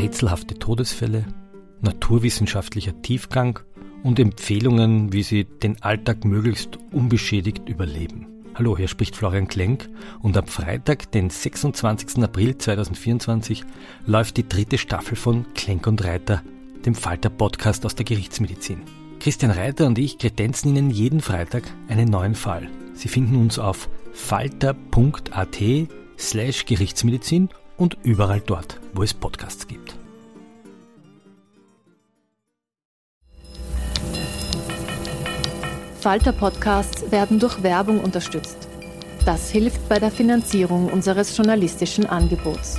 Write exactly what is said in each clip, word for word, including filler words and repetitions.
rätselhafte Todesfälle, naturwissenschaftlicher Tiefgang und Empfehlungen, wie Sie den Alltag möglichst unbeschädigt überleben. Hallo, hier spricht Florian Klenk und am Freitag, den sechsundzwanzigsten April zweitausendvierundzwanzig, läuft die dritte Staffel von Klenk und Reiter, dem Falter-Podcast aus der Gerichtsmedizin. Christian Reiter und ich kredenzen Ihnen jeden Freitag einen neuen Fall. Sie finden uns auf falter.at slash Gerichtsmedizin und überall dort, wo es Podcasts gibt. Falter-Podcasts werden durch Werbung unterstützt. Das hilft bei der Finanzierung unseres journalistischen Angebots.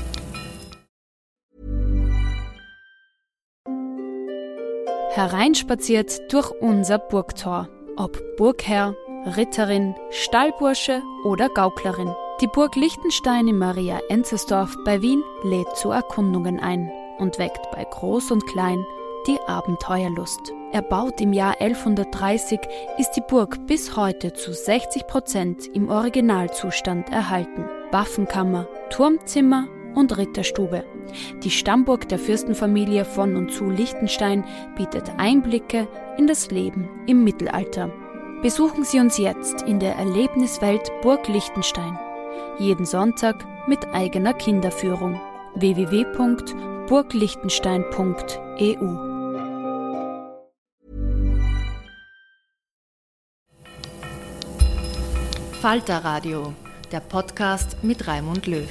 Hereinspaziert durch unser Burgtor. Ob Burgherr, Ritterin, Stallbursche oder Gauklerin. Die Burg Liechtenstein in Maria Enzersdorf bei Wien lädt zu Erkundungen ein und weckt bei Groß und Klein die Abenteuerlust. Erbaut im Jahr elfhundertdreißig, ist die Burg bis heute zu sechzig Prozent im Originalzustand erhalten. Waffenkammer, Turmzimmer und Ritterstube. Die Stammburg der Fürstenfamilie von und zu Liechtenstein bietet Einblicke in das Leben im Mittelalter. Besuchen Sie uns jetzt in der Erlebniswelt Burg Liechtenstein. Jeden Sonntag mit eigener Kinderführung. w w w punkt burgliechtenstein punkt e u Falter Radio, der Podcast mit Raimund Löw.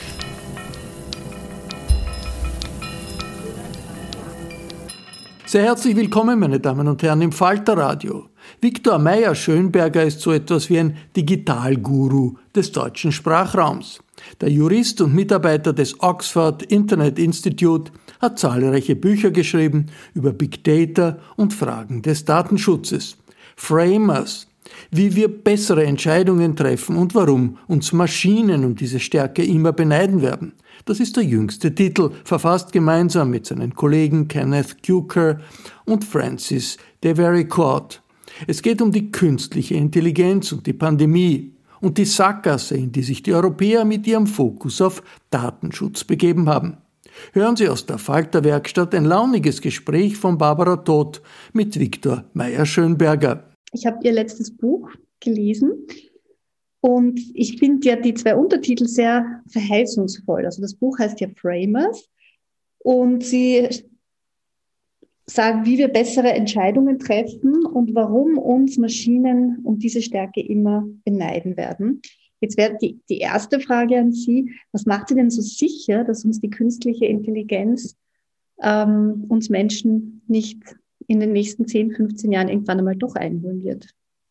Sehr herzlich willkommen, meine Damen und Herren, im Falter Radio. Viktor Meyer-Schönberger ist so etwas wie ein Digitalguru des deutschen Sprachraums. Der Jurist und Mitarbeiter des Oxford Internet Institute hat zahlreiche Bücher geschrieben über Big Data und Fragen des Datenschutzes. Framers, wie wir bessere Entscheidungen treffen und warum uns Maschinen um diese Stärke immer beneiden werden. Das ist der jüngste Titel, verfasst gemeinsam mit seinen Kollegen Kenneth Cukor und Francis de Vericourt. Es geht um die künstliche Intelligenz und die Pandemie und die Sackgasse, in die sich die Europäer mit ihrem Fokus auf Datenschutz begeben haben. Hören Sie aus der Falter-Werkstatt ein launiges Gespräch von Barbara Todt mit Viktor Meyer-Schönberger. Ich habe Ihr letztes Buch gelesen und ich finde ja die zwei Untertitel sehr verheißungsvoll. Also das Buch heißt ja Framers und Sie sagen, wie wir bessere Entscheidungen treffen und warum uns Maschinen um diese Stärke immer beneiden werden. Jetzt wäre die, die erste Frage an Sie, was macht Sie denn so sicher, dass uns die künstliche Intelligenz ähm, uns Menschen nicht in den nächsten zehn, fünfzehn Jahren irgendwann einmal doch einholen wird?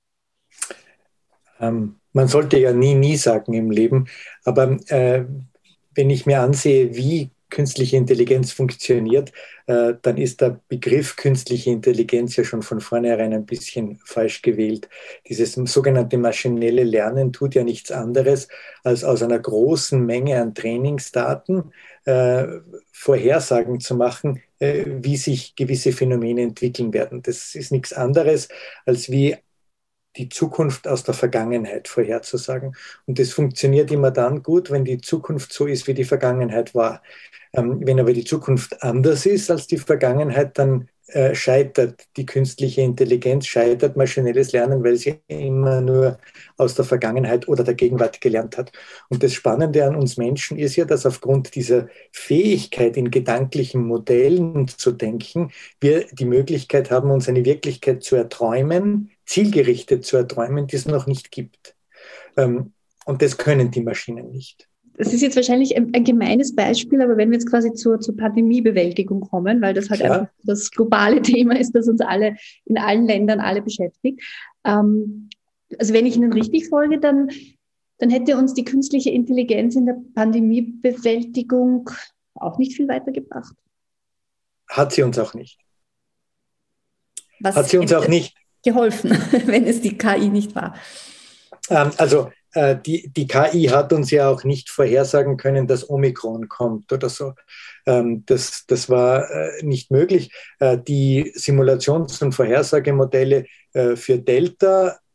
Ähm, man sollte ja nie, nie sagen im Leben, aber äh, wenn ich mir ansehe, wie künstliche Intelligenz funktioniert, äh, dann ist der Begriff künstliche Intelligenz ja schon von vornherein ein bisschen falsch gewählt. Dieses sogenannte maschinelle Lernen tut ja nichts anderes, als aus einer großen Menge an Trainingsdaten äh, Vorhersagen zu machen, äh, wie sich gewisse Phänomene entwickeln werden. Das ist nichts anderes, als wie die Zukunft aus der Vergangenheit vorherzusagen. Und das funktioniert immer dann gut, wenn die Zukunft so ist, wie die Vergangenheit war. Ähm, wenn aber die Zukunft anders ist als die Vergangenheit, dann äh, scheitert die künstliche Intelligenz, scheitert maschinelles Lernen, weil sie immer nur aus der Vergangenheit oder der Gegenwart gelernt hat. Und das Spannende an uns Menschen ist ja, dass aufgrund dieser Fähigkeit, in gedanklichen Modellen zu denken, wir die Möglichkeit haben, uns eine Wirklichkeit zu erträumen, zielgerichtet zu erträumen, die es noch nicht gibt. Ähm, und das können die Maschinen nicht. Das ist jetzt wahrscheinlich ein, ein gemeines Beispiel, aber wenn wir jetzt quasi zur, zur Pandemiebewältigung kommen, weil das halt ja einfach das globale Thema ist, das uns alle in allen Ländern alle beschäftigt. Ähm, also wenn ich Ihnen richtig folge, dann, dann hätte uns die künstliche Intelligenz in der Pandemiebewältigung auch nicht viel weitergebracht. Hat sie uns auch nicht. Was Hat sie uns auch nicht geholfen, wenn es die K I nicht war? Ähm, also äh, die, die K I hat uns ja auch nicht vorhersagen können, dass Omikron kommt oder so. Ähm, das, das war äh, nicht möglich. Äh, die Simulations- und Vorhersagemodelle äh, für Delta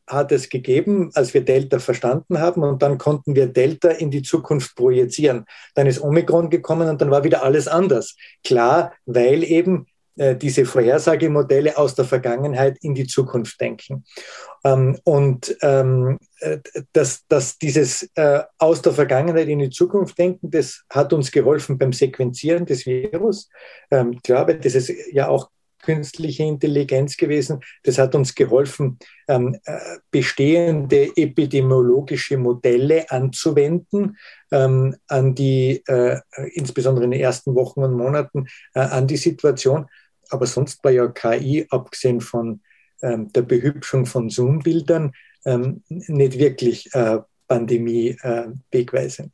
hat es gegeben, als wir Delta verstanden haben, und dann konnten wir Delta in die Zukunft projizieren. Dann ist Omikron gekommen und dann war wieder alles anders. Klar, weil eben äh, diese Vorhersagemodelle aus der Vergangenheit in die Zukunft denken. Ähm, und ähm, dass, dass dieses äh, aus der Vergangenheit in die Zukunft denken, das hat uns geholfen beim Sequenzieren des Virus. Ähm, klar, weil das ist ja auch künstliche Intelligenz gewesen. Das hat uns geholfen, ähm, bestehende epidemiologische Modelle anzuwenden, ähm, an die, äh, insbesondere in den ersten Wochen und Monaten, äh, an die Situation. Aber sonst war ja K I, abgesehen von ähm, der Behübschung von Zoom-Bildern, ähm, nicht wirklich äh, Pandemie äh, wegweisend.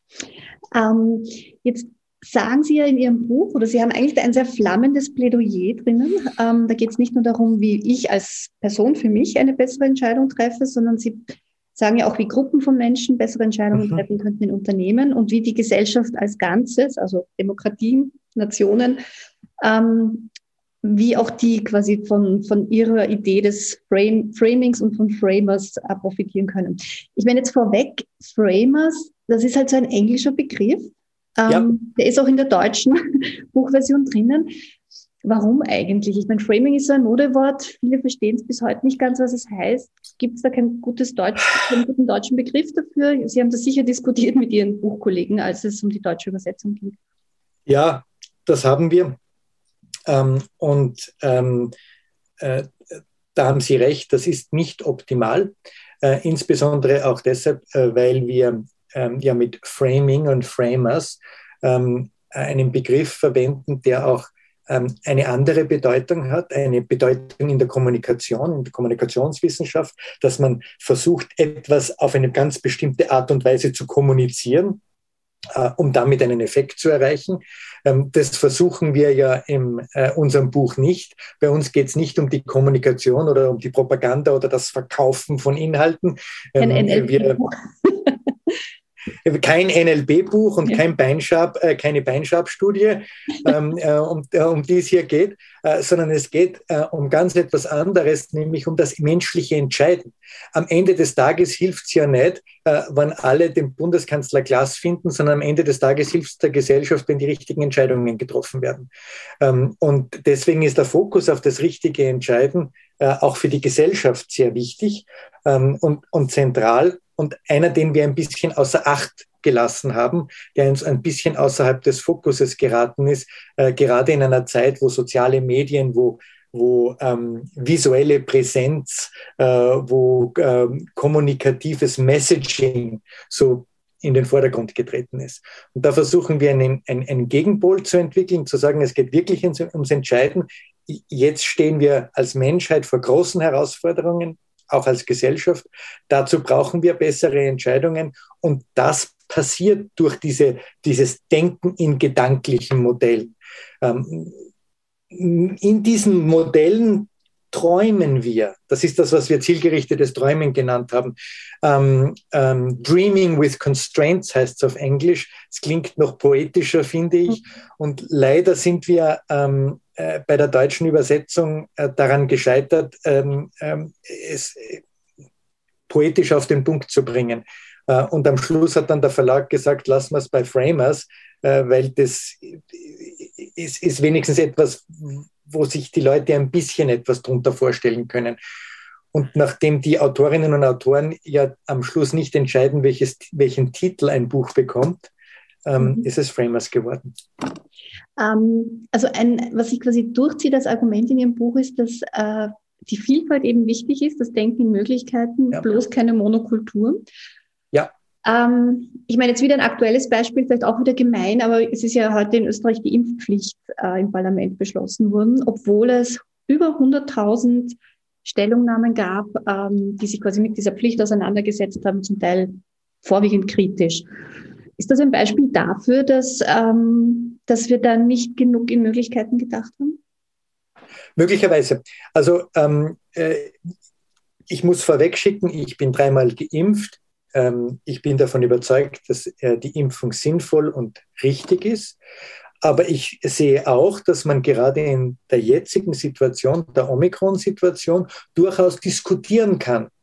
Ähm, jetzt sagen Sie ja in Ihrem Buch, oder Sie haben eigentlich ein sehr flammendes Plädoyer drinnen. Ähm, da geht es nicht nur darum, wie ich als Person für mich eine bessere Entscheidung treffe, sondern Sie sagen ja auch, wie Gruppen von Menschen bessere Entscheidungen mhm. treffen könnten in Unternehmen und wie die Gesellschaft als Ganzes, also Demokratien, Nationen, ähm, wie auch die quasi von, von ihrer Idee des Frame, Framings und von Framers äh, profitieren können. Ich meine jetzt vorweg, Framers, das ist halt so ein englischer Begriff. Ähm, ja. Der ist auch in der deutschen Buchversion drinnen. Warum eigentlich? Ich meine, Framing ist so ein Modewort. Viele verstehen es bis heute nicht ganz, was es heißt. Gibt es da kein gutes Deutsch, keinen guten deutschen Begriff dafür? Sie haben das sicher diskutiert mit Ihren Buchkollegen, als es um die deutsche Übersetzung ging. Ja, das haben wir. Ähm, und ähm, äh, da haben Sie recht, das ist nicht optimal. Äh, insbesondere auch deshalb, äh, weil wir ähm, ja mit Framing und Framers ähm, einen Begriff verwenden, der auch ähm, eine andere Bedeutung hat, eine Bedeutung in der Kommunikation, in der Kommunikationswissenschaft, dass man versucht, etwas auf eine ganz bestimmte Art und Weise zu kommunizieren, äh, um damit einen Effekt zu erreichen. Ähm, das versuchen wir ja in äh, unserem Buch nicht. Bei uns geht es nicht um die Kommunikation oder um die Propaganda oder das Verkaufen von Inhalten. Ähm, Ein N L P-Buch. Kein N L P-Buch und ja. kein Beinschab, äh, keine Beinschab-Studie, ähm, äh, um, äh, um die es hier geht, äh, sondern es geht äh, um ganz etwas anderes, nämlich um das menschliche Entscheiden. Am Ende des Tages hilft es ja nicht, äh, wenn alle den Bundeskanzler klasse finden, sondern am Ende des Tages hilft es der Gesellschaft, wenn die richtigen Entscheidungen getroffen werden. Ähm, und deswegen ist der Fokus auf das richtige Entscheiden äh, auch für die Gesellschaft sehr wichtig ähm, und, und zentral. Und einer, den wir ein bisschen außer Acht gelassen haben, der uns ein bisschen außerhalb des Fokuses geraten ist, äh, gerade in einer Zeit, wo soziale Medien, wo, wo ähm, visuelle Präsenz, äh, wo ähm, kommunikatives Messaging so in den Vordergrund getreten ist. Und da versuchen wir einen, einen, einen Gegenpol zu entwickeln, zu sagen, es geht wirklich ums Entscheiden. Jetzt stehen wir als Menschheit vor großen Herausforderungen, auch als Gesellschaft. Dazu brauchen wir bessere Entscheidungen und das passiert durch diese, dieses Denken in gedanklichen Modellen. Ähm, in diesen Modellen träumen wir. Das ist das, was wir zielgerichtetes Träumen genannt haben. Ähm, ähm, Dreaming with Constraints heißt es auf Englisch. Es klingt noch poetischer, finde ich. Und leider sind wir ähm, äh, bei der deutschen Übersetzung äh, daran gescheitert, ähm, ähm, es äh, poetisch auf den Punkt zu bringen. Äh, und am Schluss hat dann der Verlag gesagt, lassen wir es bei Framers, äh, weil das ist, ist wenigstens etwas, wo sich die Leute ein bisschen etwas drunter vorstellen können. Und nachdem die Autorinnen und Autoren ja am Schluss nicht entscheiden, welches, welchen Titel ein Buch bekommt, ähm, mhm. ist es Framers geworden. Ähm, also ein, was ich quasi durchziehe, das Argument in Ihrem Buch ist, dass äh, die Vielfalt eben wichtig ist, das Denken in Möglichkeiten, ja. bloß keine Monokultur. Ja. Ähm, ich meine, jetzt wieder ein aktuelles Beispiel, vielleicht auch wieder gemein, aber es ist ja heute in Österreich die Impfpflicht äh, im Parlament beschlossen worden, obwohl es über hunderttausend Stellungnahmen gab, ähm, die sich quasi mit dieser Pflicht auseinandergesetzt haben, zum Teil vorwiegend kritisch. Ist das ein Beispiel dafür, dass, ähm, dass wir da nicht genug in Möglichkeiten gedacht haben? Möglicherweise. Also ähm, äh, ich muss vorweg schicken, ich bin dreimal geimpft. Ähm, ich bin davon überzeugt, dass äh, die Impfung sinnvoll und richtig ist. Aber ich sehe auch, dass man gerade in der jetzigen Situation, der Omikron-Situation, durchaus diskutieren kann,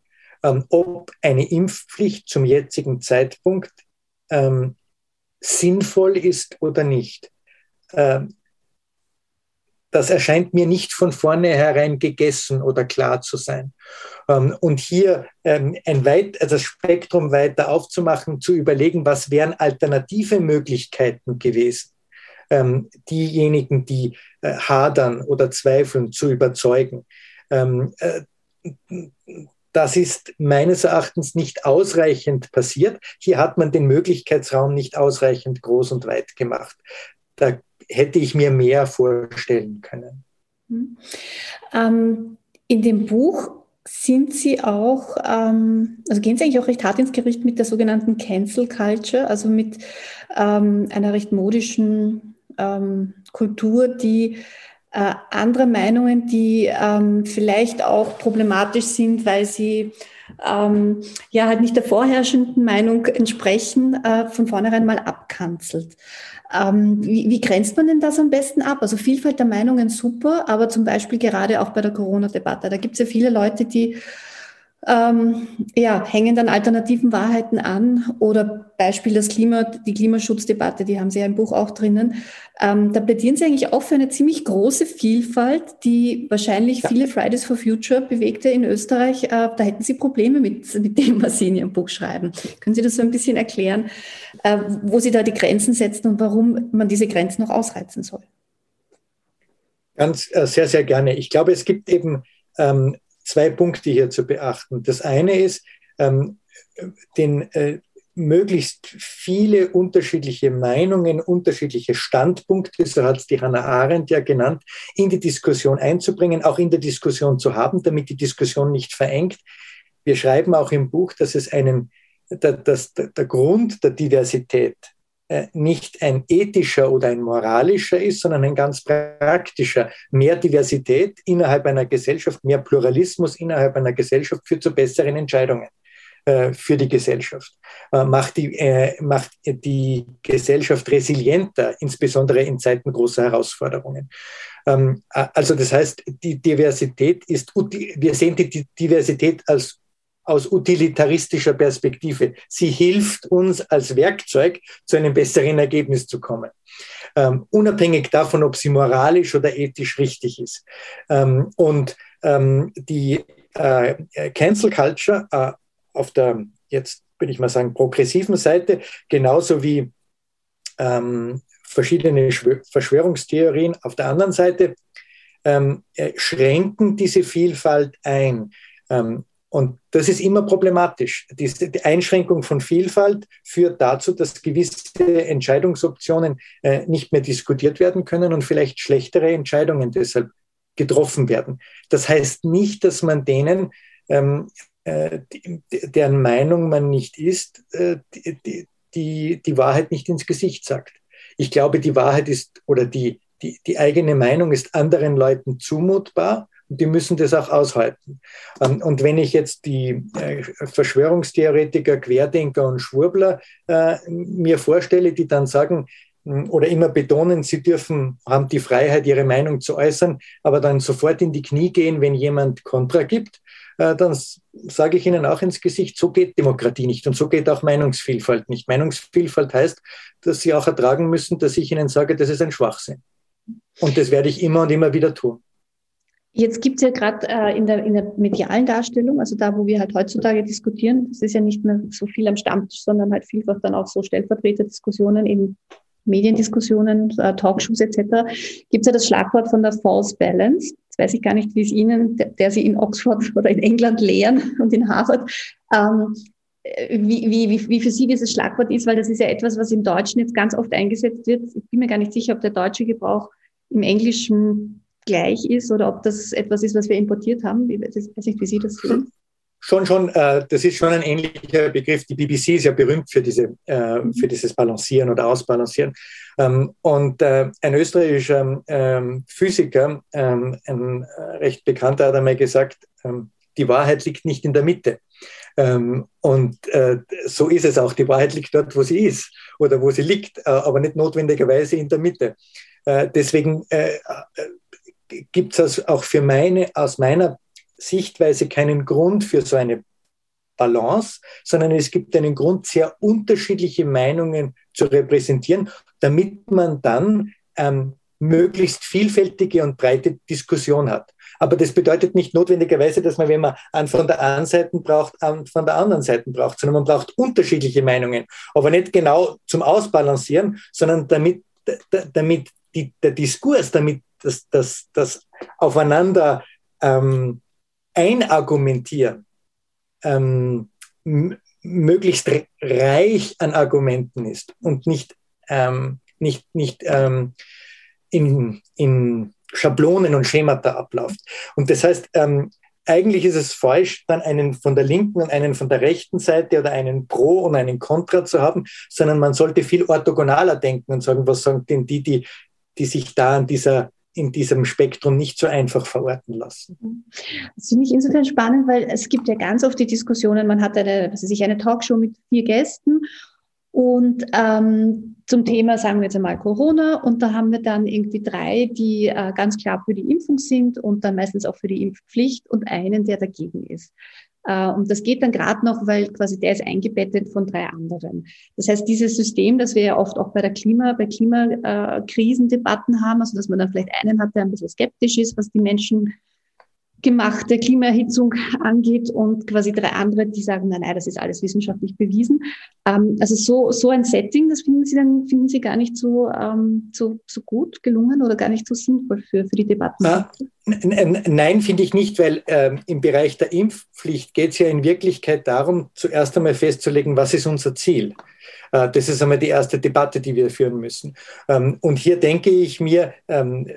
ähm, ob eine Impfpflicht zum jetzigen Zeitpunkt ähm, sinnvoll ist oder nicht. Ähm, das erscheint mir nicht von vornherein gegessen oder klar zu sein. Ähm, und hier ähm, ein weit, also das Spektrum weiter aufzumachen, zu überlegen, was wären alternative Möglichkeiten gewesen, ähm, diejenigen, die äh, hadern oder zweifeln, zu überzeugen. Ähm, äh, das ist meines Erachtens nicht ausreichend passiert. Hier hat man den Möglichkeitsraum nicht ausreichend groß und weit gemacht. Da hätte ich mir mehr vorstellen können. Mhm. Ähm, in dem Buch sind Sie auch, ähm, also gehen Sie eigentlich auch recht hart ins Gericht mit der sogenannten Cancel Culture, also mit ähm, einer recht modischen ähm, Kultur, die äh, andere Meinungen, die ähm, vielleicht auch problematisch sind, weil sie ähm, ja halt nicht der vorherrschenden Meinung entsprechen, äh, von vornherein mal abkanzelt. Ähm, wie, wie grenzt man denn das am besten ab? Also Vielfalt der Meinungen super, aber zum Beispiel gerade auch bei der Corona-Debatte, da gibt es ja viele Leute, die ähm, ja, hängen dann alternativen Wahrheiten an, oder Beispiel das Klima, die Klimaschutzdebatte, die haben Sie ja im Buch auch drinnen. Ähm, da plädieren Sie eigentlich auch für eine ziemlich große Vielfalt, die wahrscheinlich Ja. viele Fridays for Future Bewegte in Österreich, äh, da hätten Sie Probleme mit, mit dem, was Sie in Ihrem Buch schreiben. Können Sie das so ein bisschen erklären, äh, wo Sie da die Grenzen setzen und warum man diese Grenzen noch ausreizen soll? Ganz äh, sehr, sehr gerne. Ich glaube, es gibt eben ähm, zwei Punkte hier zu beachten. Das eine ist, ähm, den äh, möglichst viele unterschiedliche Meinungen, unterschiedliche Standpunkte, so hat es die Hannah Arendt ja genannt, in die Diskussion einzubringen, auch in der Diskussion zu haben, damit die Diskussion nicht verengt. Wir schreiben auch im Buch, dass es einen, dass der Grund der Diversität nicht ein ethischer oder ein moralischer ist, sondern ein ganz praktischer. Mehr Diversität innerhalb einer Gesellschaft, mehr Pluralismus innerhalb einer Gesellschaft führt zu besseren Entscheidungen äh, für die Gesellschaft. Äh, macht, die, äh, macht die Gesellschaft resilienter, insbesondere in Zeiten großer Herausforderungen. Ähm, also das heißt, die Diversität ist, wir sehen die Diversität als aus utilitaristischer Perspektive. Sie hilft uns als Werkzeug, zu einem besseren Ergebnis zu kommen. Ähm, unabhängig davon, ob sie moralisch oder ethisch richtig ist. Ähm, und ähm, die äh, Cancel Culture äh, auf der, jetzt würde ich mal sagen, progressiven Seite, genauso wie ähm, verschiedene Verschwörungstheorien auf der anderen Seite, ähm, äh, schränken diese Vielfalt ein. Ähm, Und das ist immer problematisch. Die Einschränkung von Vielfalt führt dazu, dass gewisse Entscheidungsoptionen äh, nicht mehr diskutiert werden können und vielleicht schlechtere Entscheidungen deshalb getroffen werden. Das heißt nicht, dass man denen, ähm, äh, die, deren Meinung man nicht ist, äh, die, die, die Wahrheit nicht ins Gesicht sagt. Ich glaube, die Wahrheit ist, oder die, die, die eigene Meinung ist anderen Leuten zumutbar. Und die müssen das auch aushalten. Und wenn ich jetzt die Verschwörungstheoretiker, Querdenker und Schwurbler äh, mir vorstelle, die dann sagen oder immer betonen, sie dürfen, haben die Freiheit, ihre Meinung zu äußern, aber dann sofort in die Knie gehen, wenn jemand Kontra gibt, äh, dann sage ich ihnen auch ins Gesicht, so geht Demokratie nicht und so geht auch Meinungsvielfalt nicht. Meinungsvielfalt heißt, dass sie auch ertragen müssen, dass ich ihnen sage, das ist ein Schwachsinn. Und das werde ich immer und immer wieder tun. Jetzt gibt es ja gerade äh, in, der, in der medialen Darstellung, also da, wo wir halt heutzutage diskutieren, das ist ja nicht mehr so viel am Stammtisch, sondern halt vielfach dann auch so Stellvertreterdiskussionen, eben Mediendiskussionen, äh, Talkshows et cetera, gibt es ja das Schlagwort von der False Balance. Jetzt weiß ich gar nicht, wie es Ihnen, der, der Sie in Oxford oder in England lehren und in Harvard, ähm, wie, wie, wie für Sie dieses Schlagwort ist, weil das ist ja etwas, was im Deutschen jetzt ganz oft eingesetzt wird. Ich bin mir gar nicht sicher, ob der deutsche Gebrauch im Englischen gleich ist oder ob das etwas ist, was wir importiert haben. Ich weiß nicht, wie Sie das sehen. Schon, schon, äh, das ist schon ein ähnlicher Begriff. Die B B C ist ja berühmt für, diese, äh, mhm. für dieses Balancieren oder Ausbalancieren. Ähm, und äh, ein österreichischer ähm, Physiker, ähm, ein äh, recht bekannter, hat einmal gesagt, ähm, die Wahrheit liegt nicht in der Mitte. Ähm, und äh, so ist es auch. Die Wahrheit liegt dort, wo sie ist oder wo sie liegt, äh, aber nicht notwendigerweise in der Mitte. Äh, deswegen äh, gibt es auch für meine, aus meiner Sichtweise keinen Grund für so eine Balance, sondern es gibt einen Grund, sehr unterschiedliche Meinungen zu repräsentieren, damit man dann ähm, möglichst vielfältige und breite Diskussion hat. Aber das bedeutet nicht notwendigerweise, dass man, wenn man einen von der einen Seite braucht, einen von der anderen Seite braucht, sondern man braucht unterschiedliche Meinungen. Aber nicht genau zum Ausbalancieren, sondern damit, damit die, der Diskurs, damit das, das, das Aufeinander ähm, einargumentieren, ähm, m- möglichst reich an Argumenten ist und nicht, ähm, nicht, nicht ähm, in, in Schablonen und Schemata abläuft. Und das heißt, ähm, eigentlich ist es falsch, dann einen von der linken und einen von der rechten Seite oder einen Pro und einen Contra zu haben, sondern man sollte viel orthogonaler denken und sagen, was sagen denn die, die, die sich da an dieser, in diesem Spektrum nicht so einfach verorten lassen. Das finde ich insofern spannend, weil es gibt ja ganz oft die Diskussionen, man hat eine, was weiß ich, eine Talkshow mit vier Gästen und ähm, zum Thema, sagen wir jetzt einmal Corona, und da haben wir dann irgendwie drei, die äh, ganz klar für die Impfung sind und dann meistens auch für die Impfpflicht und einen, der dagegen ist. Äh, und das geht dann gerade noch, weil quasi der ist eingebettet von drei anderen. Das heißt, dieses System, das wir ja oft auch bei der Klima, bei Klimakrisendebatten haben, also dass man dann vielleicht einen hat, der ein bisschen skeptisch ist, was die Menschen gemachte Klimaerhitzung angeht und quasi drei andere, die sagen, nein, nein, das ist alles wissenschaftlich bewiesen. Ähm, also so, so ein Setting, das finden Sie dann, finden Sie gar nicht so, ähm, so, so gut gelungen oder gar nicht so sinnvoll für, für die Debatten? Ah, n- n- nein, finde ich nicht, weil ähm, im Bereich der Impfpflicht geht es ja in Wirklichkeit darum, zuerst einmal festzulegen, was ist unser Ziel. Äh, das ist einmal die erste Debatte, die wir führen müssen. Ähm, und hier denke ich mir, ähm,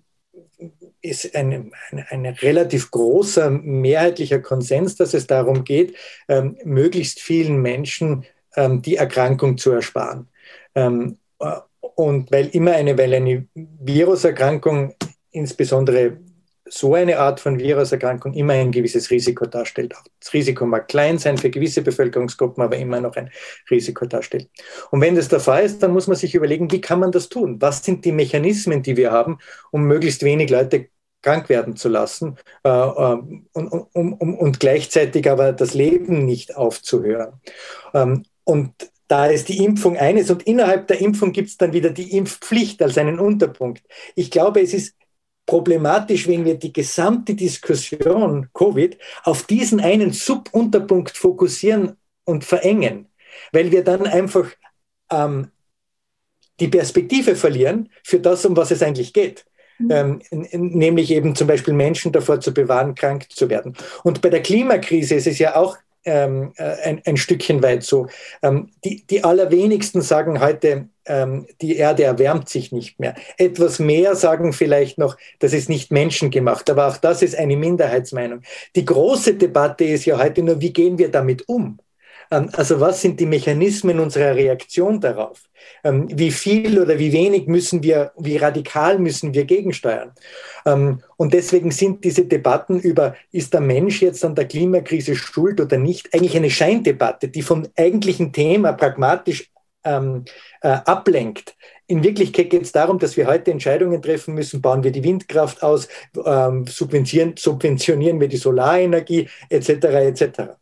ist ein, ein, ein relativ großer, mehrheitlicher Konsens, dass es darum geht, ähm, möglichst vielen Menschen ähm, die Erkrankung zu ersparen. Ähm, und weil immer eine, weil eine Viruserkrankung, insbesondere so eine Art von Viruserkrankung, immer ein gewisses Risiko darstellt. Auch das Risiko mag klein sein für gewisse Bevölkerungsgruppen, aber immer noch ein Risiko darstellt. Und wenn das der Fall ist, dann muss man sich überlegen, wie kann man das tun? Was sind die Mechanismen, die wir haben, um möglichst wenig Leute krank werden zu lassen äh, um, um, um, und gleichzeitig aber das Leben nicht aufzuhören. Ähm, und da ist die Impfung eines und innerhalb der Impfung gibt es dann wieder die Impfpflicht als einen Unterpunkt. Ich glaube, es ist problematisch, wenn wir die gesamte Diskussion Covid auf diesen einen Subunterpunkt fokussieren und verengen, weil wir dann einfach ähm, die Perspektive verlieren für das, um was es eigentlich geht. Mhm. Ähm, nämlich eben zum Beispiel Menschen davor zu bewahren, krank zu werden. Und bei der Klimakrise ist es ja auch ähm, ein, ein Stückchen weit so. Ähm, die, die allerwenigsten sagen heute, ähm, die Erde erwärmt sich nicht mehr. Etwas mehr sagen vielleicht noch, das ist nicht menschengemacht, aber auch das ist eine Minderheitsmeinung. Die große Debatte ist ja heute nur, wie gehen wir damit um? Also was sind die Mechanismen unserer Reaktion darauf? Wie viel oder wie wenig müssen wir, wie radikal müssen wir gegensteuern? Und deswegen sind diese Debatten über, ist der Mensch jetzt an der Klimakrise schuld oder nicht, eigentlich eine Scheindebatte, die vom eigentlichen Thema pragmatisch ähm, äh, ablenkt. In Wirklichkeit geht es darum, dass wir heute Entscheidungen treffen müssen, bauen wir die Windkraft aus, ähm, subventionieren, subventionieren wir die Solarenergie, et cetera et cetera.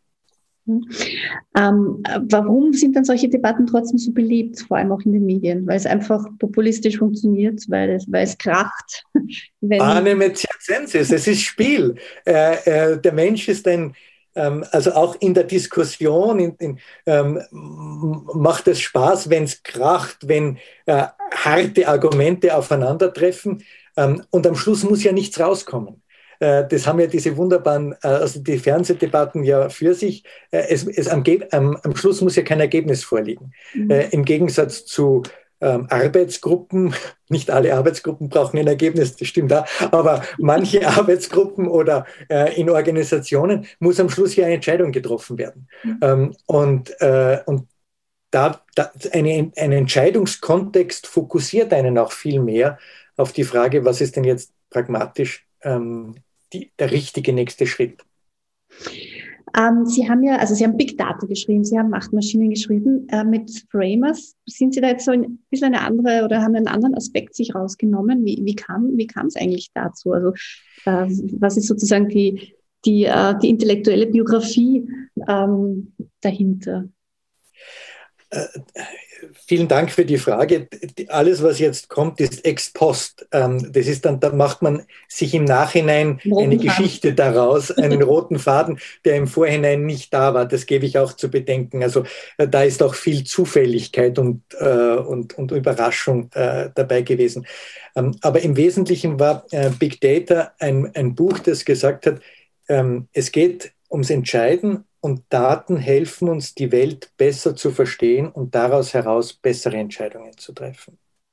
Ähm, warum sind dann solche Debatten trotzdem so beliebt, vor allem auch in den Medien? Weil es einfach populistisch funktioniert, weil es, weil es kracht. Panem et circenses, es ist Spiel. Äh, äh, der Mensch ist ein, ähm, also auch in der Diskussion in, in, ähm, macht es Spaß, wenn es kracht, wenn äh, harte Argumente aufeinandertreffen ähm, und am Schluss muss ja nichts rauskommen. Das haben ja diese wunderbaren, also die Fernsehdebatten ja für sich. Es, es am, am, am Schluss muss ja kein Ergebnis vorliegen. Mhm. Äh, Im Gegensatz zu ähm, Arbeitsgruppen, nicht alle Arbeitsgruppen brauchen ein Ergebnis, das stimmt da, aber manche Arbeitsgruppen oder äh, in Organisationen muss am Schluss ja eine Entscheidung getroffen werden. Mhm. Ähm, und, äh, und da, da eine, ein Entscheidungskontext fokussiert einen auch viel mehr auf die Frage, was ist denn jetzt pragmatisch ähm, Die, der richtige nächste Schritt. Ähm, Sie haben ja, also Sie haben Big Data geschrieben, Sie haben Machtmaschinen geschrieben. Äh, mit Framers sind Sie da jetzt so ein bisschen eine andere oder haben einen anderen Aspekt sich rausgenommen? Wie, wie kam, wie kam es eigentlich dazu? Also äh, was ist sozusagen die, die, äh, die intellektuelle Biografie ähm, dahinter? Äh, vielen Dank für die Frage. Alles, was jetzt kommt, ist ex post. Ähm, das ist dann, da macht man sich im Nachhinein eine Geschichte daraus, einen roten Faden, der im Vorhinein nicht da war. Das gebe ich auch zu bedenken. Also äh, da ist auch viel Zufälligkeit und, äh, und, und Überraschung äh, dabei gewesen. Ähm, aber im Wesentlichen war äh, Big Data ein, ein Buch, das gesagt hat, ähm, es geht ums Entscheiden, und Daten helfen uns, die Welt besser zu verstehen und daraus heraus bessere Entscheidungen zu treffen.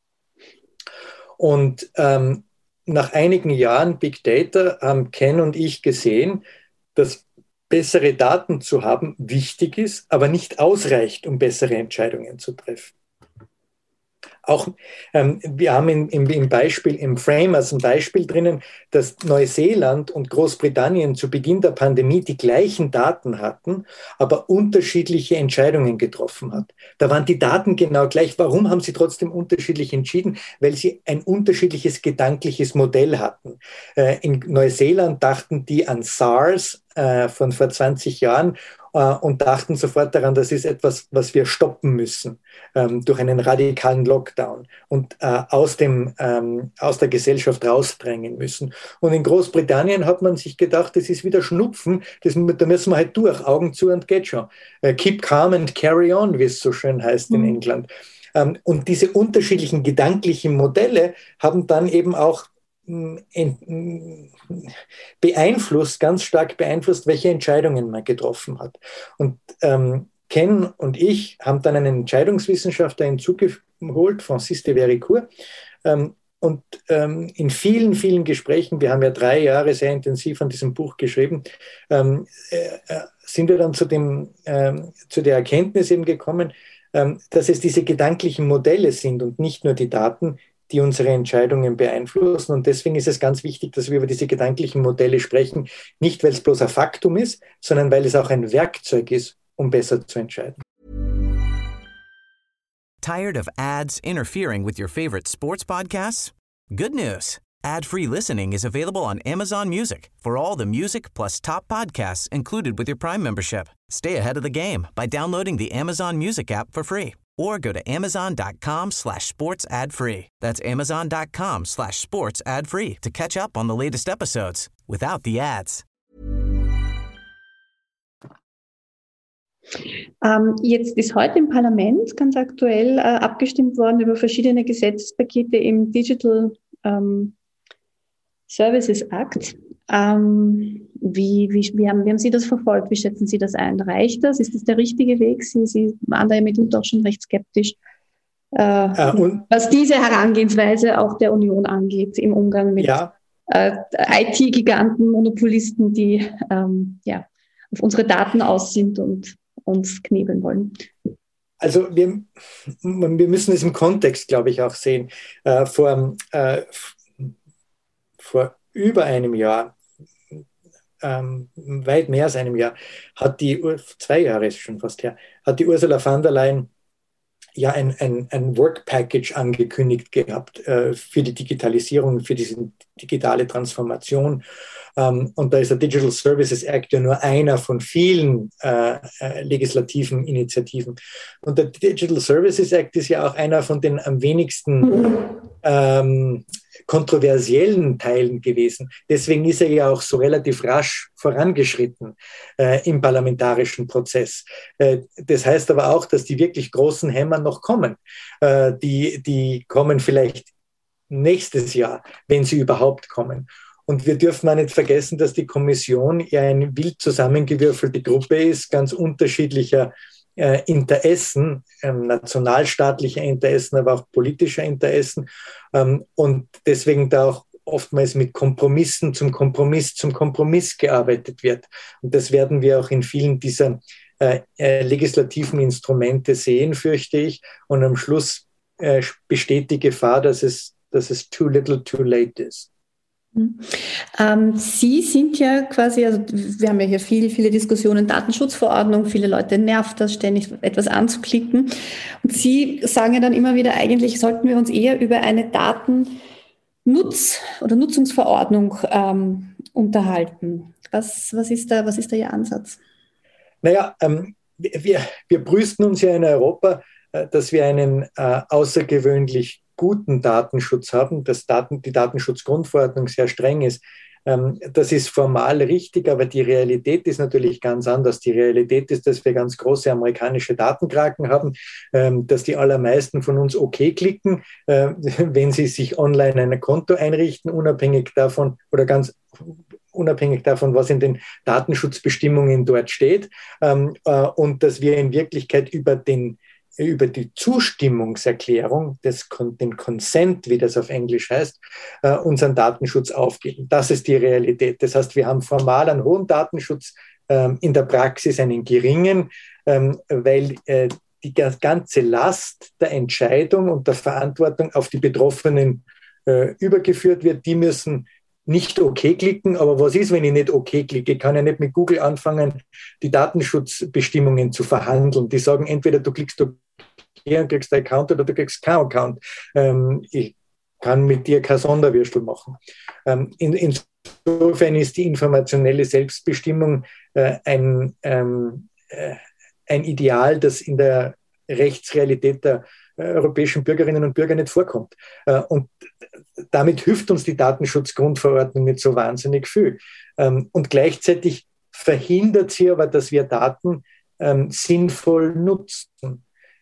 Und ähm, nach einigen Jahren Big Data haben Ken und ich gesehen, dass bessere Daten zu haben wichtig ist, aber nicht ausreicht, um bessere Entscheidungen zu treffen. Auch, ähm, wir haben in, im, im Beispiel, im Frame als ein Beispiel drinnen, dass Neuseeland und Großbritannien zu Beginn der Pandemie die gleichen Daten hatten, aber unterschiedliche Entscheidungen getroffen hat. Da waren die Daten genau gleich. Warum haben sie trotzdem unterschiedlich entschieden? Weil sie ein unterschiedliches gedankliches Modell hatten. Äh, in Neuseeland dachten die an SARS äh, von vor zwanzig Jahren und dachten sofort daran, das ist etwas, was wir stoppen müssen ähm, durch einen radikalen Lockdown und äh, aus, dem, ähm, aus der Gesellschaft rausdrängen müssen. Und in Großbritannien hat man sich gedacht, das ist wieder Schnupfen, das, da müssen wir halt durch, Augen zu und geht schon. Äh, keep calm and carry on, wie es so schön heißt in mhm. England. Ähm, und diese unterschiedlichen gedanklichen Modelle haben dann eben auch beeinflusst, ganz stark beeinflusst, welche Entscheidungen man getroffen hat. Und ähm, Ken und ich haben dann einen Entscheidungswissenschaftler hinzugeholt, Francis de Vericourt, ähm, und ähm, in vielen, vielen Gesprächen, wir haben ja drei Jahre sehr intensiv an diesem Buch geschrieben, ähm, äh, sind wir dann zu, dem, ähm, zu der Erkenntnis eben gekommen, ähm, dass es diese gedanklichen Modelle sind und nicht nur die Daten, die unsere Entscheidungen beeinflussen. Und deswegen ist es ganz wichtig, dass wir über diese gedanklichen Modelle sprechen, nicht weil es bloß ein Faktum ist, sondern weil es auch ein Werkzeug ist, um besser zu entscheiden. Tired of ads interfering with your favorite sports podcasts? Good news. Ad-free listening is available on Amazon Music for all the music plus top podcasts included with your Prime membership. Stay ahead of the game by downloading the Amazon Music app for free or go to amazon.com slash sports ad free. That's amazon.com slash sports ad free to catch up on the latest episodes without the ads. Ähm, jetzt ist heute im Parlament ganz aktuell äh, abgestimmt worden über verschiedene Gesetzespakete im Digital ähm, Services Act. Ähm, wie, wie, wie, haben, wie haben Sie das verfolgt? Wie schätzen Sie das ein? Reicht das? Ist das der richtige Weg? Sie, Sie waren da ja mitunter auch schon recht skeptisch, äh, äh, und, was diese Herangehensweise auch der Union angeht im Umgang mit ja. äh, I T-Giganten, Monopolisten, die ähm, ja, auf unsere Daten aus sind und uns knebeln wollen. Also wir, wir müssen es im Kontext, glaube ich, auch sehen. Äh, vor, äh, vor über einem Jahr, ähm, weit mehr als einem Jahr, hat die, zwei Jahre ist schon fast her, hat die Ursula von der Leyen ja ein, ein, ein Work Package angekündigt gehabt äh, für die Digitalisierung, für diese digitale Transformation. Ähm, und da ist der Digital Services Act ja nur einer von vielen äh, äh, legislativen Initiativen. Und der Digital Services Act ist ja auch einer von den am wenigsten ähm, kontroversiellen Teilen gewesen. Deswegen ist er ja auch so relativ rasch vorangeschritten äh, im parlamentarischen Prozess. Äh, das heißt aber auch, dass die wirklich großen Hämmer noch kommen. Äh, die, die kommen vielleicht nächstes Jahr, wenn sie überhaupt kommen. Und wir dürfen auch nicht vergessen, dass die Kommission ja eine wild zusammengewürfelte Gruppe ist, ganz unterschiedlicher äh, Interessen, ähm, nationalstaatlicher Interessen, aber auch politischer Interessen. Ähm, und deswegen da auch oftmals mit Kompromissen zum Kompromiss zum Kompromiss gearbeitet wird. Und das werden wir auch in vielen dieser äh, äh, legislativen Instrumente sehen, fürchte ich. Und am Schluss äh, besteht die Gefahr, dass es, dass es too little too late ist. Ähm, Sie sind ja quasi, also wir haben ja hier viele, viele Diskussionen, Datenschutzverordnung, viele Leute nervt das, ständig etwas anzuklicken. Und Sie sagen ja dann immer wieder, eigentlich sollten wir uns eher über eine Datennutz- oder Nutzungsverordnung ähm, unterhalten. Was, was ist da, was ist da Ihr Ansatz? Naja, ähm, wir, wir brüsten uns ja in Europa, äh, dass wir einen äh, außergewöhnlich guten Datenschutz haben, dass Daten, die Datenschutzgrundverordnung sehr streng ist. Ähm, das ist formal richtig, aber die Realität ist natürlich ganz anders. Die Realität ist, dass wir ganz große amerikanische Datenkraken haben, ähm, dass die allermeisten von uns okay klicken, äh, wenn sie sich online ein Konto einrichten, unabhängig davon oder ganz unabhängig davon, was in den Datenschutzbestimmungen dort steht, ähm, äh, und dass wir in Wirklichkeit über den über die Zustimmungserklärung, des, den Consent, wie das auf Englisch heißt, äh, unseren Datenschutz aufgeben. Das ist die Realität. Das heißt, wir haben formal einen hohen Datenschutz, ähm, in der Praxis einen geringen, ähm, weil äh, die ganze Last der Entscheidung und der Verantwortung auf die Betroffenen äh, übergeführt wird. Die müssen nicht okay klicken, aber was ist, wenn ich nicht okay klicke? Ich kann ja nicht mit Google anfangen, die Datenschutzbestimmungen zu verhandeln. Die sagen entweder du klickst okay und kriegst einen Account oder du kriegst keinen Account. Ähm, ich kann mit dir kein Sonderwürstel machen. Ähm, in, insofern ist die informationelle Selbstbestimmung äh, ein, ähm, äh, ein Ideal, das in der Rechtsrealität der europäischen Bürgerinnen und Bürger nicht vorkommt. Und damit hilft uns die Datenschutzgrundverordnung nicht so wahnsinnig viel. Und gleichzeitig verhindert sie aber, dass wir Daten sinnvoll nutzen.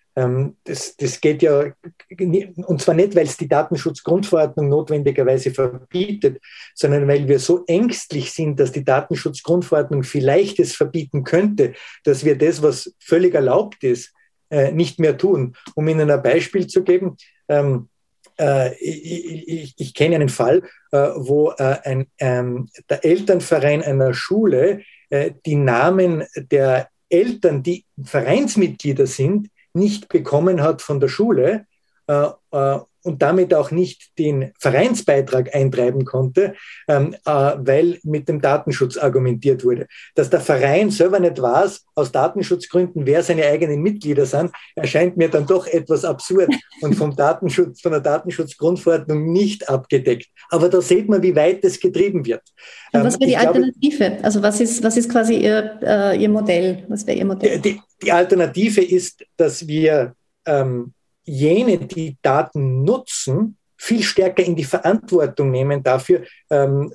Das, das geht ja, und zwar nicht, weil es die Datenschutzgrundverordnung notwendigerweise verbietet, sondern weil wir so ängstlich sind, dass die Datenschutzgrundverordnung vielleicht es verbieten könnte, dass wir das, was völlig erlaubt ist, nicht mehr tun. Um Ihnen ein Beispiel zu geben, ähm, äh, ich, ich, ich kenne einen Fall, äh, wo äh, ein, ähm, der Elternverein einer Schule äh, die Namen der Eltern, die Vereinsmitglieder sind, nicht bekommen hat von der Schule äh, äh, und damit auch nicht den Vereinsbeitrag eintreiben konnte, ähm, äh, weil mit dem Datenschutz argumentiert wurde. Dass der Verein selber nicht weiß, aus Datenschutzgründen, wer seine eigenen Mitglieder sind, erscheint mir dann doch etwas absurd und vom Datenschutz, von der Datenschutzgrundverordnung nicht abgedeckt. Aber da sieht man, wie weit das getrieben wird. Und was wäre die Alternative? Glaube, also was ist, was ist quasi Ihr, äh, Ihr Modell? Was wäre Ihr Modell? Die, die Alternative ist, dass wir ähm, jene, die Daten nutzen, viel stärker in die Verantwortung nehmen dafür, ähm,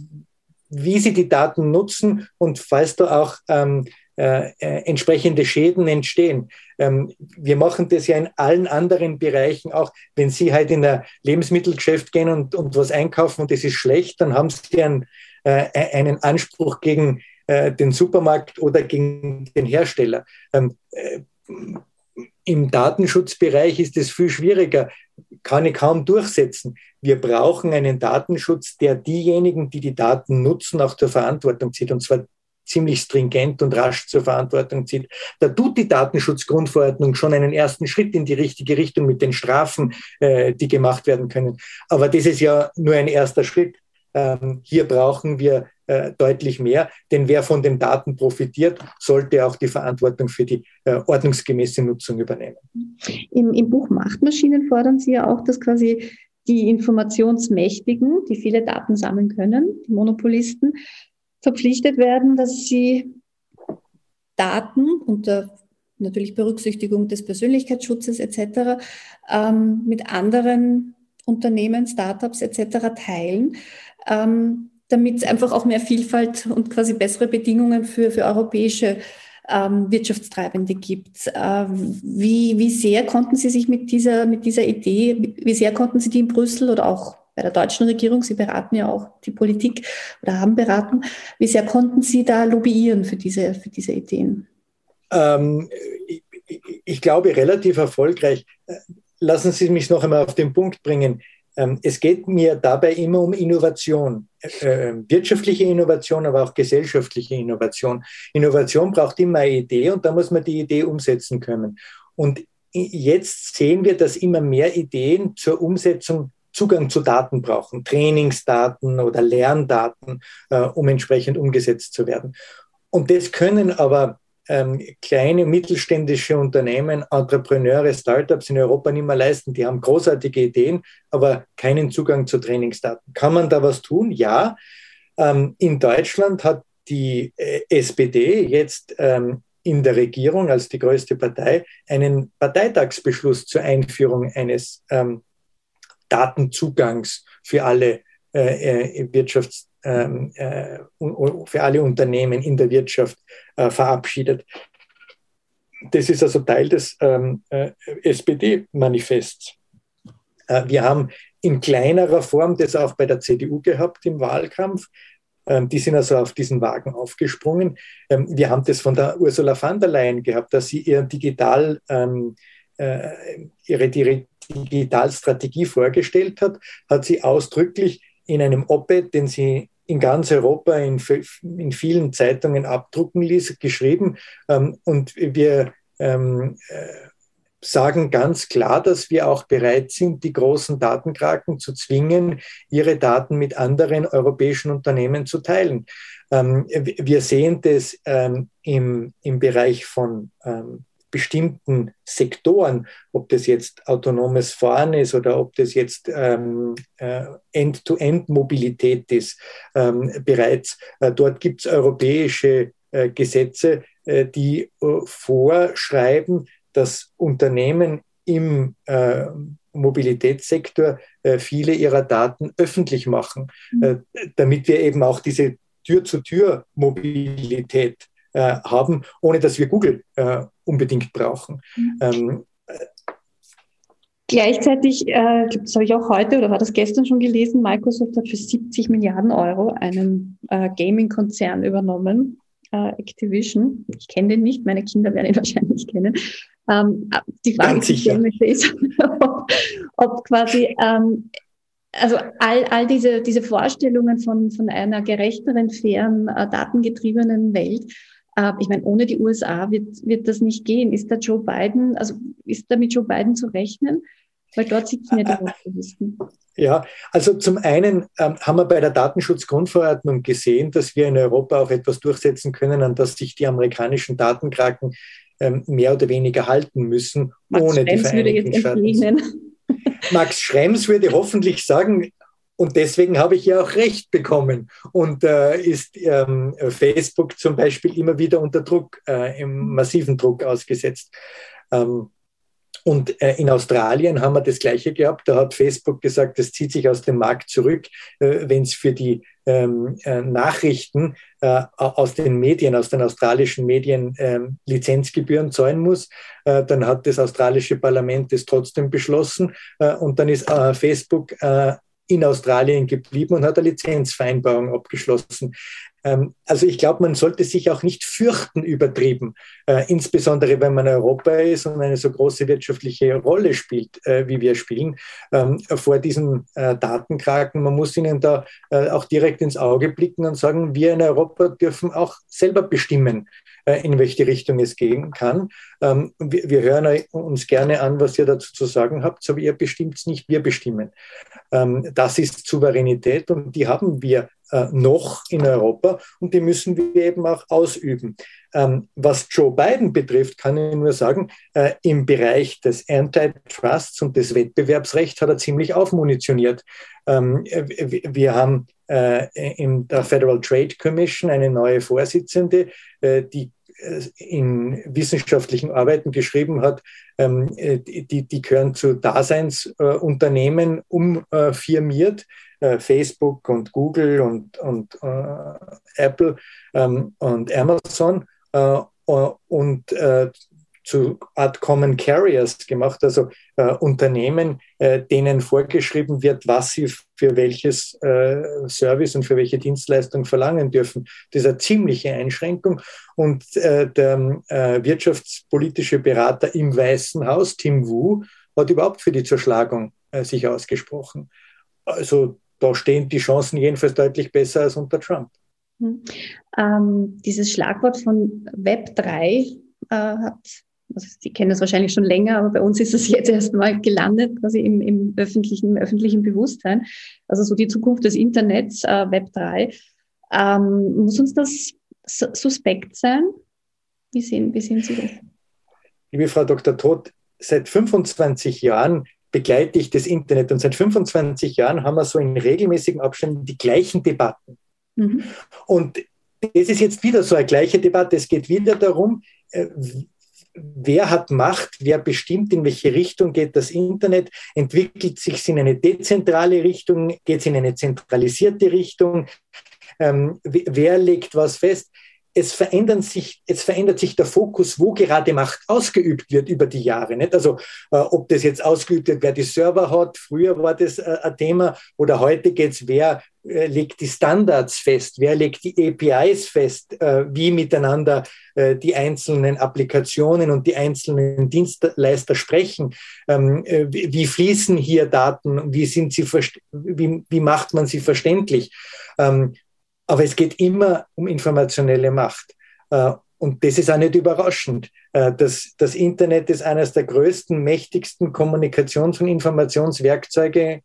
wie sie die Daten nutzen und falls da auch ähm, äh, entsprechende Schäden entstehen. Ähm, wir machen das ja in allen anderen Bereichen auch. Wenn Sie halt in ein Lebensmittelgeschäft gehen und, und was einkaufen und das ist schlecht, dann haben Sie einen, äh, einen Anspruch gegen äh, den Supermarkt oder gegen den Hersteller. Ähm, äh, Im Datenschutzbereich ist es viel schwieriger, kann ich kaum durchsetzen. Wir brauchen einen Datenschutz, der diejenigen, die die Daten nutzen, auch zur Verantwortung zieht, und zwar ziemlich stringent und rasch zur Verantwortung zieht. Da tut die Datenschutzgrundverordnung schon einen ersten Schritt in die richtige Richtung mit den Strafen, äh, die gemacht werden können. Aber das ist ja nur ein erster Schritt. Ähm, hier brauchen wir äh, deutlich mehr, denn wer von den Daten profitiert, sollte auch die Verantwortung für die äh, ordnungsgemäße Nutzung übernehmen. Im, Im Buch Machtmaschinen fordern Sie ja auch, dass quasi die Informationsmächtigen, die viele Daten sammeln können, die Monopolisten, verpflichtet werden, dass sie Daten unter natürlich Berücksichtigung des Persönlichkeitsschutzes et cetera ähm, mit anderen Unternehmen, Startups et cetera teilen, ähm, damit es einfach auch mehr Vielfalt und quasi bessere Bedingungen für, für europäische ähm, Wirtschaftstreibende gibt. Ähm, wie, wie sehr konnten Sie sich mit dieser, mit dieser Idee, wie sehr konnten Sie die in Brüssel oder auch bei der deutschen Regierung, Sie beraten ja auch die Politik oder haben beraten, wie sehr konnten Sie da lobbyieren für diese, für diese Ideen? Ähm, ich, ich glaube, relativ erfolgreich. Lassen Sie mich noch einmal auf den Punkt bringen. Es geht mir dabei immer um Innovation, äh, wirtschaftliche Innovation, aber auch gesellschaftliche Innovation. Innovation braucht immer eine Idee und da muss man die Idee umsetzen können. Und jetzt sehen wir, dass immer mehr Ideen zur Umsetzung Zugang zu Daten brauchen, Trainingsdaten oder Lerndaten, äh, um entsprechend umgesetzt zu werden. Und das können aber ähm, kleine mittelständische Unternehmen, Entrepreneure, Startups in Europa nicht mehr leisten. Die haben großartige Ideen, aber keinen Zugang zu Trainingsdaten. Kann man da was tun? Ja. Ähm, in Deutschland hat die äh, S P D jetzt ähm, in der Regierung als die größte Partei einen Parteitagsbeschluss zur Einführung eines ähm, Datenzugangs für alle äh, Wirtschafts- ähm, äh, für alle Unternehmen in der Wirtschaft äh, verabschiedet. Das ist also Teil des ähm, äh, S P D-Manifests. Äh, wir haben in kleinerer Form das auch bei der C D U gehabt im Wahlkampf. Ähm, die sind also auf diesen Wagen aufgesprungen. Ähm, wir haben das von der Ursula von der Leyen gehabt, dass sie ihr digital, ähm, äh, ihre Digitalstrategie vorgestellt hat, hat sie ausdrücklich in einem Op-Ed, den sie in ganz Europa in, in vielen Zeitungen abdrucken ließ, geschrieben. Ähm, und wir ähm, äh, sagen ganz klar, dass wir auch bereit sind, die großen Datenkraken zu zwingen, ihre Daten mit anderen europäischen Unternehmen zu teilen. Ähm, wir sehen das ähm, im, im Bereich von ähm, bestimmten Sektoren, ob das jetzt autonomes Fahren ist oder ob das jetzt ähm, äh, End-to-End-Mobilität ist, ähm, bereits. Äh, dort gibt es europäische äh, Gesetze, äh, die äh, vorschreiben, dass Unternehmen im äh, Mobilitätssektor äh, viele ihrer Daten öffentlich machen, mhm. äh, damit wir eben auch diese Tür-zu-Tür-Mobilität äh, haben, ohne dass wir Google äh, unbedingt brauchen. Mhm. Ähm, Gleichzeitig, äh, das habe ich auch heute oder war das gestern schon gelesen, Microsoft hat für siebzig Milliarden Euro einen äh, Gaming-Konzern übernommen, äh, Activision. Ich kenne den nicht, meine Kinder werden ihn wahrscheinlich kennen. Ähm, die Frage, die ich stellen möchte, ist, ob, ob quasi ähm, also all, all diese, diese Vorstellungen von, von einer gerechteren, fairen, äh, datengetriebenen Welt, äh, ich meine, ohne die U S A wird, wird das nicht gehen. Ist da Joe Biden, also ist da mit Joe Biden zu rechnen? Weil dort sitzen ja die Lobbyisten. Ja, also zum einen ähm, haben wir bei der Datenschutzgrundverordnung gesehen, dass wir in Europa auch etwas durchsetzen können, an das sich die amerikanischen Datenkraken ähm, mehr oder weniger halten müssen, Max ohne Schrems die Vereinigten Staaten. Max Schrems würde hoffentlich sagen, und deswegen habe ich ja auch Recht bekommen und äh, ist ähm, Facebook zum Beispiel immer wieder unter Druck, äh, im massiven Druck ausgesetzt. Ähm, Und äh, in Australien haben wir das Gleiche gehabt. Da hat Facebook gesagt, das zieht sich aus dem Markt zurück, äh, wenn es für die ähm, äh, Nachrichten äh, aus den Medien, aus den australischen Medien äh, Lizenzgebühren zahlen muss. Äh, dann hat das australische Parlament das trotzdem beschlossen äh, und dann ist äh, Facebook äh, in Australien geblieben und hat eine Lizenzvereinbarung abgeschlossen. Also ich glaube, man sollte sich auch nicht fürchten übertrieben, äh, insbesondere wenn man Europa ist und eine so große wirtschaftliche Rolle spielt, äh, wie wir spielen, ähm, vor diesen äh, Datenkraken. Man muss ihnen da äh, auch direkt ins Auge blicken und sagen, wir in Europa dürfen auch selber bestimmen, äh, in welche Richtung es gehen kann. Ähm, wir, wir hören uns gerne an, was ihr dazu zu sagen habt, aber ihr bestimmt es nicht, wir bestimmen. Ähm, das ist Souveränität und die haben wir noch in Europa und die müssen wir eben auch ausüben. Ähm, was Joe Biden betrifft, kann ich nur sagen, äh, im Bereich des Antitrust und des Wettbewerbsrechts hat er ziemlich aufmunitioniert. Ähm, wir haben äh, in der Federal Trade Commission eine neue Vorsitzende, äh, die in wissenschaftlichen Arbeiten geschrieben hat, ähm, die, die gehören zu Daseinsunternehmen äh, umfirmiert, äh, Facebook und Google und, und äh, Apple ähm, und Amazon äh, und äh, zu Art Common Carriers gemacht, also äh, Unternehmen, äh, denen vorgeschrieben wird, was sie für welches äh, Service und für welche Dienstleistung verlangen dürfen. Das ist eine ziemliche Einschränkung. Und äh, der äh, wirtschaftspolitische Berater im Weißen Haus, Tim Wu, hat überhaupt für die Zerschlagung äh, sich ausgesprochen. Also da stehen die Chancen jedenfalls deutlich besser als unter Trump. Hm. Ähm, dieses Schlagwort von Web drei äh, hat Also Sie kennen das wahrscheinlich schon länger, aber bei uns ist es jetzt erstmal gelandet, quasi im, im öffentlichen, im öffentlichen Bewusstsein. Also so die Zukunft des Internets, äh, Web drei. Ähm, muss uns das suspekt sein? Wie sehen, wie sehen Sie das? Liebe Frau Doktor Todt, seit fünfundzwanzig Jahren begleite ich das Internet und seit fünfundzwanzig Jahren haben wir so in regelmäßigen Abständen die gleichen Debatten. Mhm. Und es ist jetzt wieder so eine gleiche Debatte. Es geht wieder darum, äh, wer hat Macht, wer bestimmt, in welche Richtung geht das Internet, entwickelt sich in eine dezentrale Richtung, geht es in eine zentralisierte Richtung, ähm, wer legt was fest. Es, verändern sich, es verändert sich der Fokus, wo gerade Macht ausgeübt wird über die Jahre. Nicht? Also äh, ob das jetzt ausgeübt wird, wer die Server hat, früher war das äh, ein Thema, oder heute geht es, wer äh, legt die Standards fest, wer legt die A P Is fest, äh, wie miteinander äh, die einzelnen Applikationen und die einzelnen Dienstleister sprechen, ähm, äh, wie, wie fließen hier Daten, wie, sind sie wie, wie macht man sie verständlich. Ähm, Aber es geht immer um informationelle Macht. Und das ist auch nicht überraschend. Das, das Internet ist eines der größten, mächtigsten Kommunikations- und Informationswerkzeuge,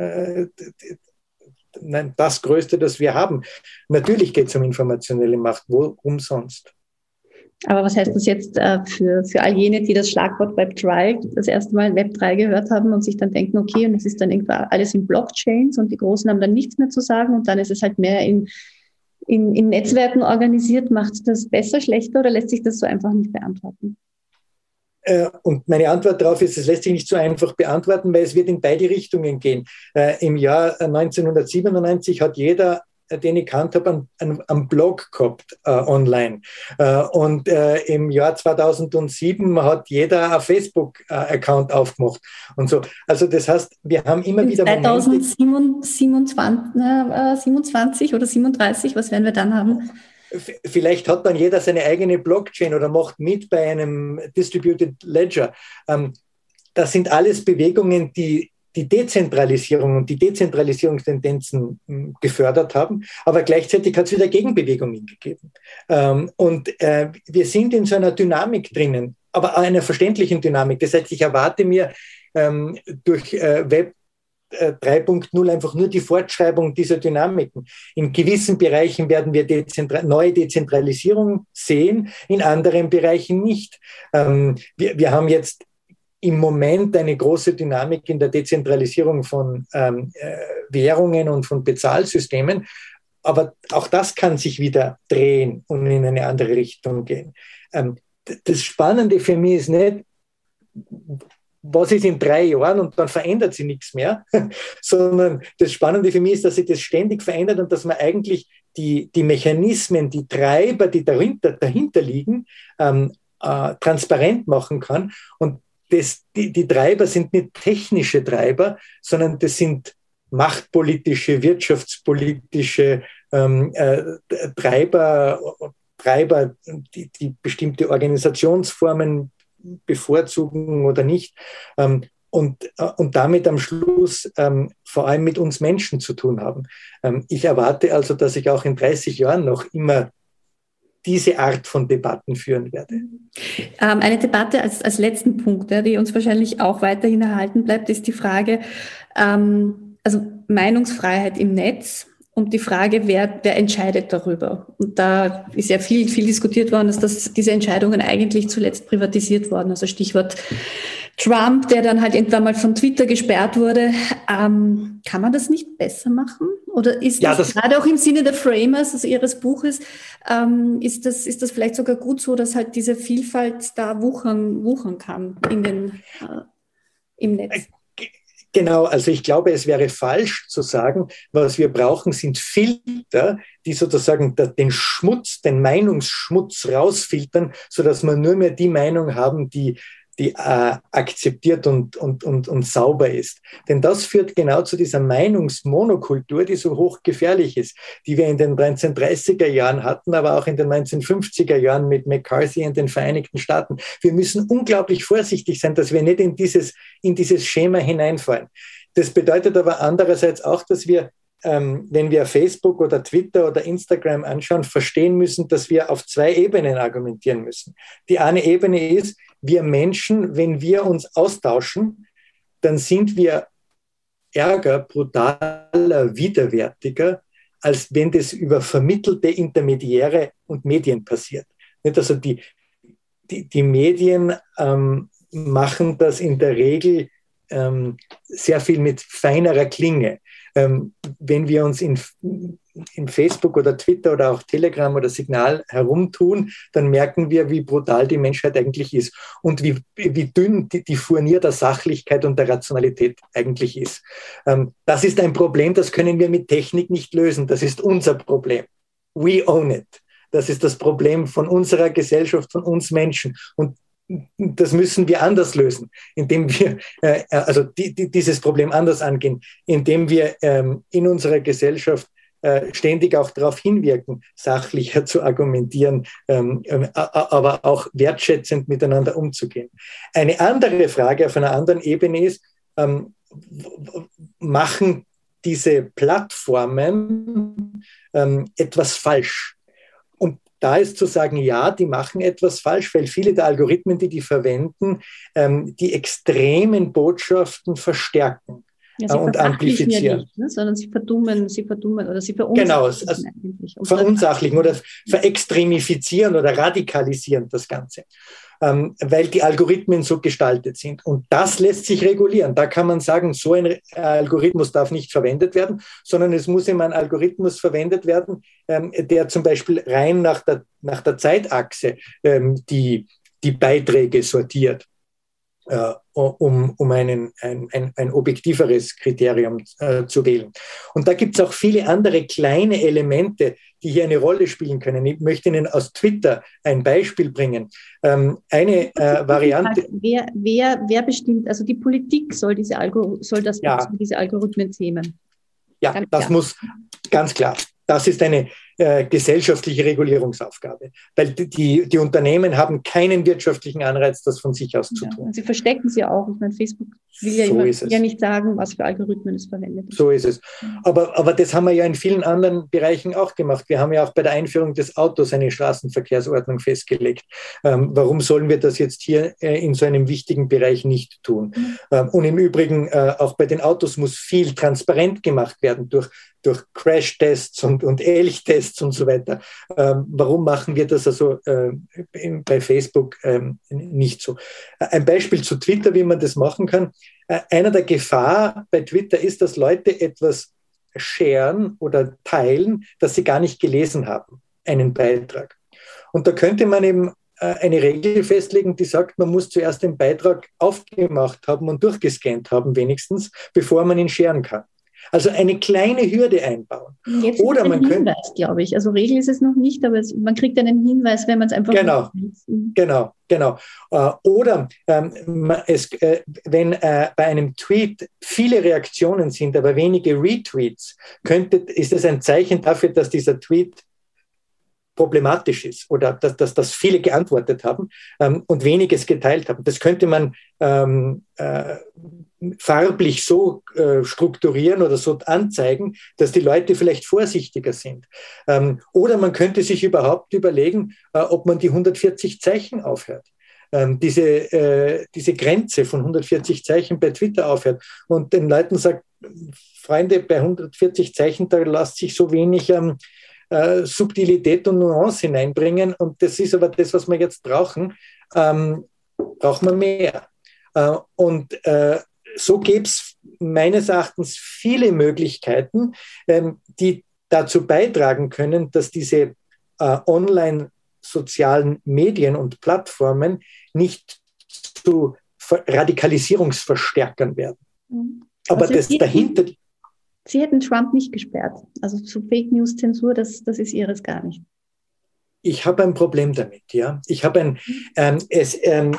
das größte, das wir haben. Natürlich geht es um informationelle Macht. Worum sonst? Aber was heißt das jetzt äh, für, für all jene, die das Schlagwort Web drei das erste Mal Web drei gehört haben und sich dann denken, okay, und es ist dann irgendwo alles in Blockchains und die Großen haben dann nichts mehr zu sagen und dann ist es halt mehr in, in, in Netzwerken organisiert. Macht das besser, schlechter oder lässt sich das so einfach nicht beantworten? Äh, und meine Antwort darauf ist, es lässt sich nicht so einfach beantworten, weil es wird in beide Richtungen gehen. Äh, Im Jahr neunzehnhundertsiebenundneunzig hat jeder, den ich kannt habe, einen, einen Blog gehabt äh, online. Äh, und äh, im Jahr zweitausendsieben hat jeder einen Facebook-Account aufgemacht und so. Also das heißt, wir haben immer in wieder zweitausendsiebenundzwanzig oder siebenunddreißig, was werden wir dann haben? Vielleicht hat dann jeder seine eigene Blockchain oder macht mit bei einem Distributed Ledger. Ähm, das sind alles Bewegungen, die die Dezentralisierung und die Dezentralisierungstendenzen gefördert haben, aber gleichzeitig hat es wieder Gegenbewegungen gegeben. Ähm, und äh, wir sind in so einer Dynamik drinnen, aber einer verständlichen Dynamik. Das heißt, ich erwarte mir ähm, durch äh, Web drei Punkt null einfach nur die Fortschreibung dieser Dynamiken. In gewissen Bereichen werden wir dezentra- neue Dezentralisierung sehen, in anderen Bereichen nicht. Ähm, wir, wir haben jetzt im Moment eine große Dynamik in der Dezentralisierung von ähm, äh, Währungen und von Bezahlsystemen. Aber auch das kann sich wieder drehen und in eine andere Richtung gehen. Ähm, das Spannende für mich ist nicht, was ist in drei Jahren und dann verändert sich nichts mehr, sondern das Spannende für mich ist, dass sich das ständig verändert und dass man eigentlich die, die Mechanismen, die Treiber, die dahinter, dahinter liegen, ähm, äh, transparent machen kann. Und Das, die, die Treiber sind nicht technische Treiber, sondern das sind machtpolitische, wirtschaftspolitische ähm, äh, Treiber, Treiber die, die bestimmte Organisationsformen bevorzugen oder nicht. Ähm, und, äh, und damit am Schluss ähm, vor allem mit uns Menschen zu tun haben. Ähm, ich erwarte also, dass ich auch in dreißig Jahren noch immer diese Art von Debatten führen werde. Ähm, eine Debatte als, als letzten Punkt, ja, die uns wahrscheinlich auch weiterhin erhalten bleibt, ist die Frage, ähm, also Meinungsfreiheit im Netz und die Frage, wer, wer entscheidet darüber. Und da ist ja viel, viel diskutiert worden, dass das, diese Entscheidungen eigentlich zuletzt privatisiert wurden. Also Stichwort Trump, der dann halt irgendwann mal von Twitter gesperrt wurde. Ähm, kann man das nicht besser machen? Oder ist ja, das, das gerade auch im Sinne der Framers, also Ihres Buches, ähm, ist das, ist das vielleicht sogar gut so, dass halt diese Vielfalt da wuchern, wuchern kann in den, äh, im Netz? Genau, also ich glaube, es wäre falsch zu sagen, was wir brauchen, sind Filter, die sozusagen den Schmutz, den Meinungsschmutz rausfiltern, sodass wir nur mehr die Meinung haben, die die äh, akzeptiert und, und, und, und sauber ist. Denn das führt genau zu dieser Meinungsmonokultur, die so hochgefährlich ist, die wir in den neunzehnhundertdreißiger Jahren hatten, aber auch in den neunzehnhundertfünfziger Jahren mit McCarthy in den Vereinigten Staaten. Wir müssen unglaublich vorsichtig sein, dass wir nicht in dieses, in dieses Schema hineinfallen. Das bedeutet aber andererseits auch, dass wir, ähm, wenn wir Facebook oder Twitter oder Instagram anschauen, verstehen müssen, dass wir auf zwei Ebenen argumentieren müssen. Die eine Ebene ist, wir Menschen, wenn wir uns austauschen, dann sind wir ärger, brutaler, widerwärtiger, als wenn das über vermittelte Intermediäre und Medien passiert. Also die, die, die Medien ähm, machen das in der Regel ähm, sehr viel mit feinerer Klinge. Ähm, wenn wir uns in in Facebook oder Twitter oder auch Telegram oder Signal herumtun, dann merken wir, wie brutal die Menschheit eigentlich ist und wie, wie dünn die, die Furnier der Sachlichkeit und der Rationalität eigentlich ist. Ähm, das ist ein Problem, das können wir mit Technik nicht lösen. Das ist unser Problem. We own it. Das ist das Problem von unserer Gesellschaft, von uns Menschen. Und das müssen wir anders lösen, indem wir äh, also die, die, dieses Problem anders angehen, indem wir ähm, in unserer Gesellschaft äh, ständig auch darauf hinwirken, sachlicher zu argumentieren, ähm, äh, aber auch wertschätzend miteinander umzugehen. Eine andere Frage auf einer anderen Ebene ist, ähm, machen diese Plattformen ähm, etwas falsch? Und da ist zu sagen, ja, die machen etwas falsch, weil viele der Algorithmen, die die verwenden, ähm, die extremen Botschaften verstärken ja, sie äh, und amplifizieren. Ja nicht, ne? Sondern sie verdummen, sie verdummen oder sie verunsachlichen. Genau, also verunsachlichen oder verextremifizieren oder radikalisieren das Ganze. Ähm, weil die Algorithmen so gestaltet sind. Und das lässt sich regulieren. Da kann man sagen, so ein Algorithmus darf nicht verwendet werden, sondern es muss immer ein Algorithmus verwendet werden, ähm, der zum Beispiel rein nach der, nach der Zeitachse ähm, die, die Beiträge sortiert, äh, um, um einen, ein, ein, ein objektiveres Kriterium äh, zu wählen. Und da gibt es auch viele andere kleine Elemente, die hier eine Rolle spielen können. Ich möchte Ihnen aus Twitter ein Beispiel bringen. Ähm, eine äh, Variante. Wer, wer, wer bestimmt, also die Politik soll diese, Algor- soll das, ja. diese Algorithmen zähmen? Ja, ganz das klar. muss ganz klar. Das ist eine äh, gesellschaftliche Regulierungsaufgabe, weil die, die Unternehmen haben keinen wirtschaftlichen Anreiz, das von sich aus zu ja, tun. Und sie verstecken sie auch. Ich meine, Facebook will ja, so immer, ist es. ja nicht sagen, was für Algorithmen es verwendet. So ist es. Aber, aber das haben wir ja in vielen anderen Bereichen auch gemacht. Wir haben ja auch bei der Einführung des Autos eine Straßenverkehrsordnung festgelegt. Ähm, warum sollen wir das jetzt hier äh, in so einem wichtigen Bereich nicht tun? Mhm. Ähm, und im Übrigen, äh, auch bei den Autos muss viel transparent gemacht werden durch, durch Crash-Tests und, und Elch-Tests und so weiter. Ähm, warum machen wir das also äh, bei Facebook ähm, nicht so? Ein Beispiel zu Twitter, wie man das machen kann. Äh, einer der Gefahr bei Twitter ist, dass Leute etwas sharen oder teilen, das sie gar nicht gelesen haben, einen Beitrag. Und da könnte man eben äh, eine Regel festlegen, die sagt, man muss zuerst den Beitrag aufgemacht haben und durchgescannt haben wenigstens, bevor man ihn sharen kann. Also eine kleine Hürde einbauen. Jetzt Oder ist es ein man Hinweis, könnte, glaube ich. Also Regel ist es noch nicht, aber es, man kriegt einen Hinweis, wenn man es einfach... Genau, genau, genau. Oder ähm, es, äh, wenn äh, bei einem Tweet viele Reaktionen sind, aber wenige Retweets, könnte, ist es ein Zeichen dafür, dass dieser Tweet problematisch ist oder dass, dass, dass viele geantwortet haben ähm, und weniges geteilt haben. Das könnte man ähm, äh, farblich so äh, strukturieren oder so anzeigen, dass die Leute vielleicht vorsichtiger sind. Ähm, oder man könnte sich überhaupt überlegen, äh, ob man die hundertvierzig Zeichen aufhört. Ähm, diese, äh, diese Grenze von hundertvierzig Zeichen bei Twitter aufhört und den Leuten sagt, Freunde, bei hundertvierzig Zeichen, da lässt sich so wenig ähm, äh, Subtilität und Nuance hineinbringen und das ist aber das, was wir jetzt brauchen, ähm, brauchen wir mehr. Äh, und äh, so gäbe es meines Erachtens viele Möglichkeiten, ähm, die dazu beitragen können, dass diese äh, online-sozialen Medien und Plattformen nicht zu Radikalisierungsverstärkern werden. Aber also das dahinter... Sie hätten Trump nicht gesperrt. Also zu Fake News Zensur, das, das ist Ihres gar nicht. Ich habe ein Problem damit, ja. Ich habe ein, ähm, es, ähm,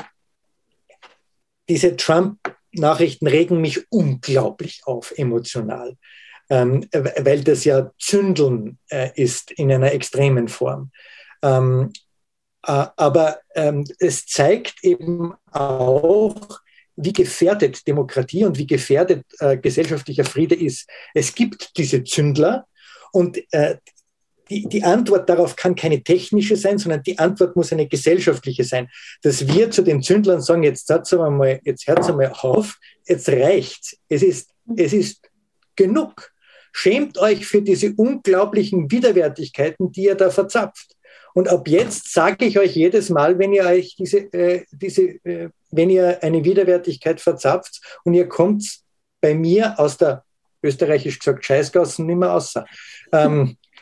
diese Trump-Nachrichten regen mich unglaublich auf, emotional, ähm, weil das ja Zündeln äh, ist in einer extremen Form. Ähm, äh, aber ähm, es zeigt eben auch, wie gefährdet Demokratie und wie gefährdet äh, gesellschaftlicher Friede ist. Es gibt diese Zündler und äh, die, die Antwort darauf kann keine technische sein, sondern die Antwort muss eine gesellschaftliche sein. Dass wir zu den Zündlern sagen, jetzt setz mal, jetzt hört's einmal auf, jetzt reicht's. Es ist, es ist genug. Schämt euch für diese unglaublichen Widerwärtigkeiten, die ihr da verzapft. Und ab jetzt sage ich euch jedes Mal, wenn ihr euch diese, äh, diese äh, wenn ihr eine Widerwärtigkeit verzapft und ihr kommt bei mir aus der, österreichisch gesagt, Scheißgassen nicht mehr raus. Ähm,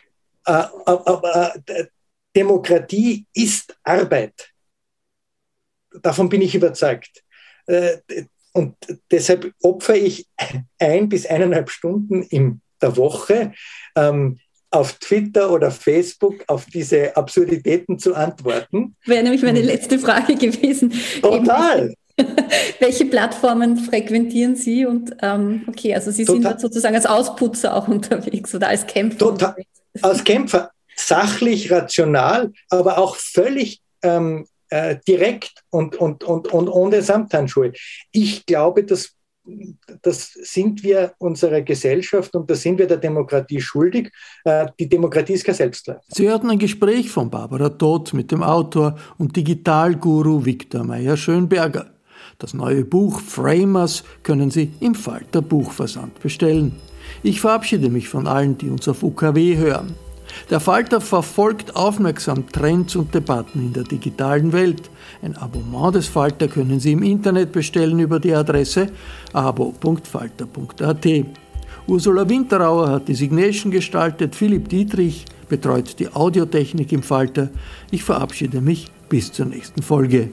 äh, äh, äh, Demokratie ist Arbeit. Davon bin ich überzeugt. Äh, und deshalb opfere ich ein bis eineinhalb Stunden in der Woche ähm, auf Twitter oder Facebook auf diese Absurditäten zu antworten. Wäre nämlich meine letzte Frage gewesen. Total. Welche Plattformen frequentieren Sie? Und ähm, okay, also Sie Total. sind sozusagen als Ausputzer auch unterwegs oder als Kämpfer. Total. Unterwegs. Als Kämpfer, sachlich, rational, aber auch völlig ähm, äh, direkt und, und, und, und ohne Samthandschuhe. Ich glaube, dass das sind wir unserer Gesellschaft und das sind wir der Demokratie schuldig. Die Demokratie ist kein Selbstläufer. Sie hörten ein Gespräch von Barbara Todt mit dem Autor und Digitalguru Viktor Meyer-Schönberger. Das neue Buch Framers können Sie im Falter Buchversand bestellen. Ich verabschiede mich von allen, die uns auf U K W hören. Der Falter verfolgt aufmerksam Trends und Debatten in der digitalen Welt. Ein Abonnement des Falter können Sie im Internet bestellen über die Adresse abo punkt falter punkt a t. Ursula Winterauer hat die Signation gestaltet, Philipp Dietrich betreut die Audiotechnik im Falter. Ich verabschiede mich bis zur nächsten Folge.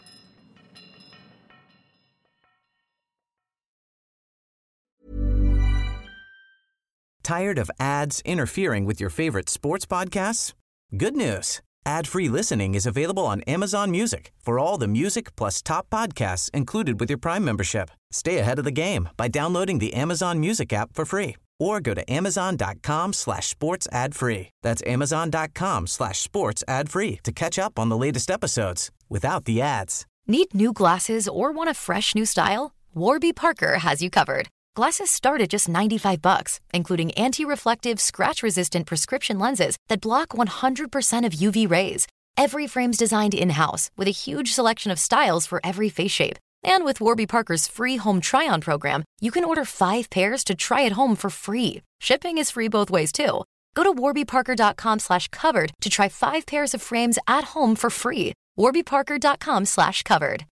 Tired of ads interfering with your favorite sports podcasts? Good news. Ad-free listening is available on Amazon Music for all the music plus top podcasts included with your Prime membership. Stay ahead of the game by downloading the Amazon Music app for free or go to amazon.com slash sports ad free. That's amazon.com slash sports ad free to catch up on the latest episodes without the ads. Need new glasses or want a fresh new style? Warby Parker has you covered. Glasses start at just ninety-five bucks, including anti-reflective, scratch-resistant prescription lenses that block one hundred percent of U V rays. Every frame's designed in-house with a huge selection of styles for every face shape. And with Warby Parker's free home try-on program, you can order five pairs to try at home for free. Shipping is free both ways, too. Go to warbyparker.com slash covered to try five pairs of frames at home for free. warbyparker.com slash covered.